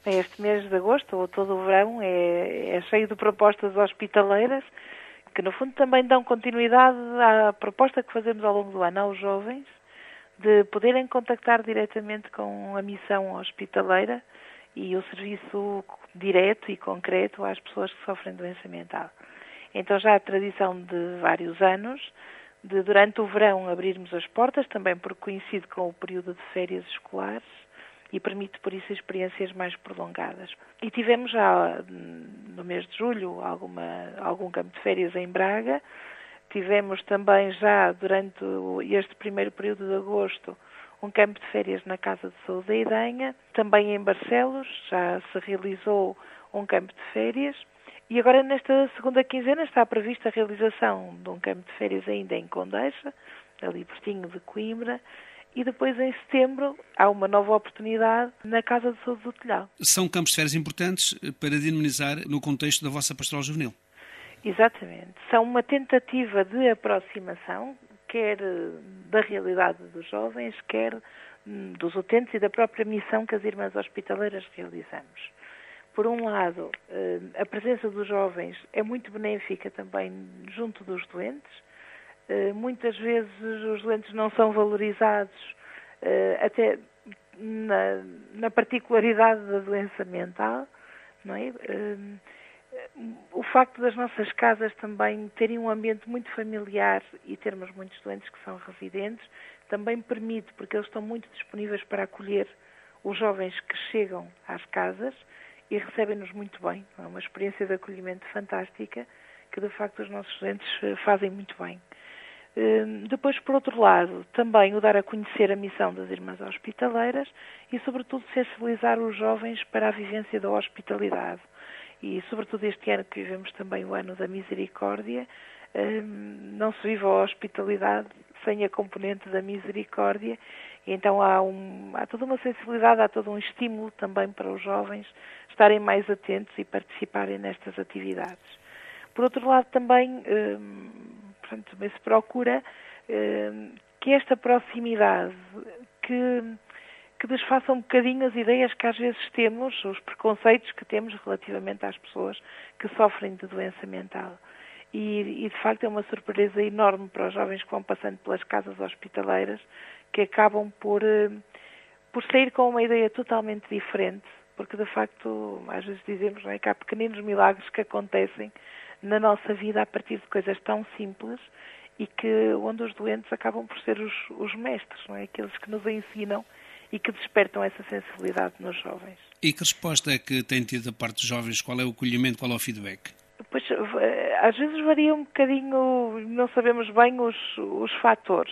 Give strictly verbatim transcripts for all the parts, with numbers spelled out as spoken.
Este mês de agosto, ou todo o verão, é, é cheio de propostas hospitaleiras, que no fundo também dão continuidade à proposta que fazemos ao longo do ano aos jovens, de poderem contactar diretamente com a missão hospitaleira e o serviço direto e concreto às pessoas que sofrem doença mental. Então já há tradição de vários anos, de durante o verão abrirmos as portas, também porque coincide com o período de férias escolares, e permite, por isso, experiências mais prolongadas. E tivemos já, no mês de julho, alguma, algum campo de férias em Braga. Tivemos também já, durante este primeiro período de agosto, um campo de férias na Casa de Saúde da Idenha. Também em Barcelos já se realizou um campo de férias. E agora, nesta segunda quinzena, está prevista a realização de um campo de férias ainda em Condeixa, ali pertinho de Coimbra. E depois, em setembro, há uma nova oportunidade na Casa de Saúde do Telhau. São campos de férias importantes para dinamizar no contexto da vossa pastoral juvenil. Exatamente. São uma tentativa de aproximação, quer da realidade dos jovens, quer dos utentes e da própria missão que as Irmãs Hospitaleiras realizamos. Por um lado, a presença dos jovens é muito benéfica também junto dos doentes. Muitas vezes os doentes não são valorizados, até na, na particularidade da doença mental, não é? O facto das nossas casas também terem um ambiente muito familiar e termos muitos doentes que são residentes, também permite, porque eles estão muito disponíveis para acolher os jovens que chegam às casas e recebem-nos muito bem. É uma experiência de acolhimento fantástica que, de facto, os nossos doentes fazem muito bem. Depois, por outro lado, também o dar a conhecer a missão das Irmãs Hospitaleiras e, sobretudo, sensibilizar os jovens para a vivência da hospitalidade. E, sobretudo, este ano que vivemos também o ano da misericórdia, não se vive a hospitalidade sem a componente da misericórdia. E então há, um, há toda uma sensibilidade, há todo um estímulo também para os jovens estarem mais atentos e participarem nestas atividades. Por outro lado, também... Portanto, também se procura eh, que esta proximidade, que, que desfaça um bocadinho as ideias que às vezes temos, os preconceitos que temos relativamente às pessoas que sofrem de doença mental. E, e de facto é uma surpresa enorme para os jovens que vão passando pelas casas hospitaleiras, que acabam por, eh, por sair com uma ideia totalmente diferente, porque de facto, às vezes dizemos, não é, que há pequeninos milagres que acontecem na nossa vida a partir de coisas tão simples e que onde os doentes acabam por ser os, os mestres, não é? Aqueles que nos ensinam e que despertam essa sensibilidade nos jovens. E que resposta é que tem tido da parte dos jovens? Qual é o acolhimento, qual é o feedback? Pois, às vezes varia um bocadinho, não sabemos bem os, os fatores.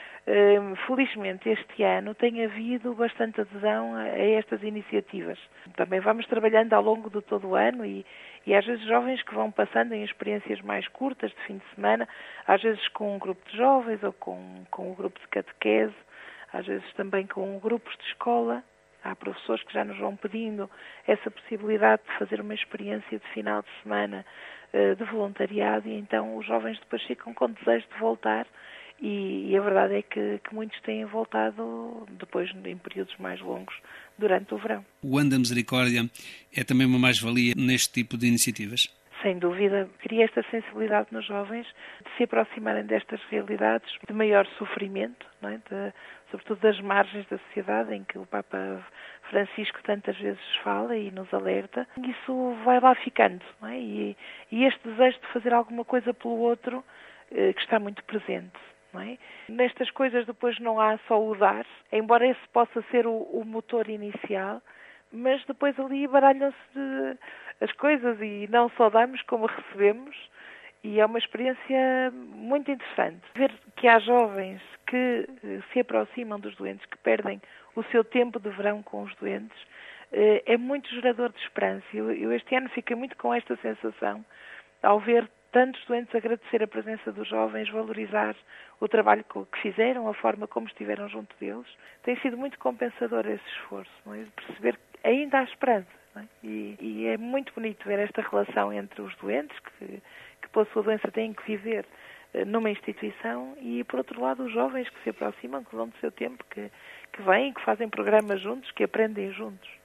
Felizmente este ano tem havido bastante adesão a estas iniciativas. Também vamos trabalhando ao longo de todo o ano e, e às vezes jovens que vão passando em experiências mais curtas de fim de semana, às vezes com um grupo de jovens ou com, com um grupo de catequese, às vezes também com grupos de escola. Há professores que já nos vão pedindo essa possibilidade de fazer uma experiência de final de semana de voluntariado e então os jovens depois ficam com desejo de voltar. E, e a verdade é que, que muitos têm voltado depois em períodos mais longos durante o verão. O Ano da Misericórdia é também uma mais-valia neste tipo de iniciativas? Sem dúvida, cria esta sensibilidade nos jovens de se aproximarem destas realidades de maior sofrimento, não é? de, sobretudo das margens da sociedade em que o Papa Francisco tantas vezes fala e nos alerta. Isso vai lá ficando, não é? e, e este desejo de fazer alguma coisa pelo outro eh, que está muito presente. Não é? Nestas coisas depois não há só o dar, embora esse possa ser o, o motor inicial, mas depois ali baralham-se as coisas e não só damos como recebemos e é uma experiência muito interessante. Ver que há jovens que se aproximam dos doentes, que perdem o seu tempo de verão com os doentes, é muito gerador de esperança. Eu, eu este ano fiquei muito com esta sensação ao ver tantos doentes agradecer a presença dos jovens, valorizar o trabalho que fizeram, a forma como estiveram junto deles. Tem sido muito compensador esse esforço, não é? Perceber que ainda há esperança. Não é? E, e é muito bonito ver esta relação entre os doentes, que, que pela sua doença têm que viver numa instituição, e por outro lado os jovens que se aproximam, que dão do seu tempo, que, que vêm, que fazem programas juntos, que aprendem juntos.